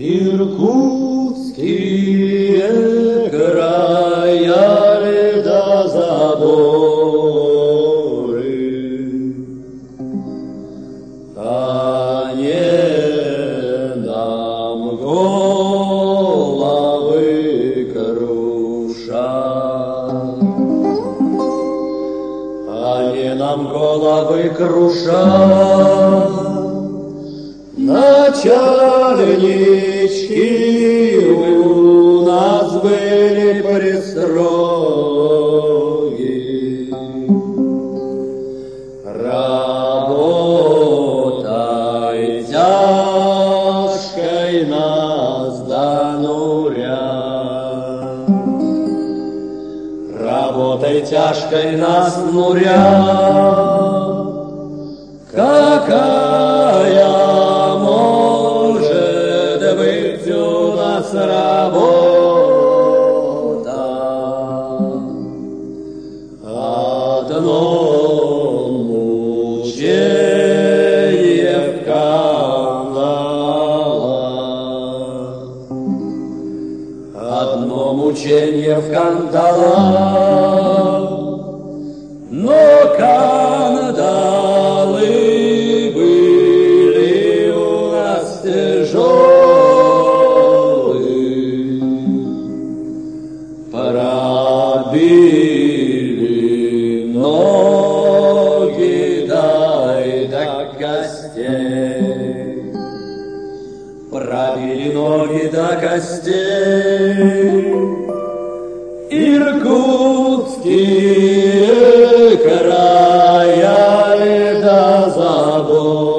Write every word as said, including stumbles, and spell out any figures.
Иркутские края да заборы, они нам головы крушат, они нам головы крушат. Начальнички у нас были пристроги, работай тяжкой нас донурят, работай тяжкой нас нурят, какая работа. Одно мучение в кандалах, одно мучение в кандалах, но кандалы были у нас тяжелые. Пробили ноги, дай до костей, пробили ноги до костей, иркутские края до забор.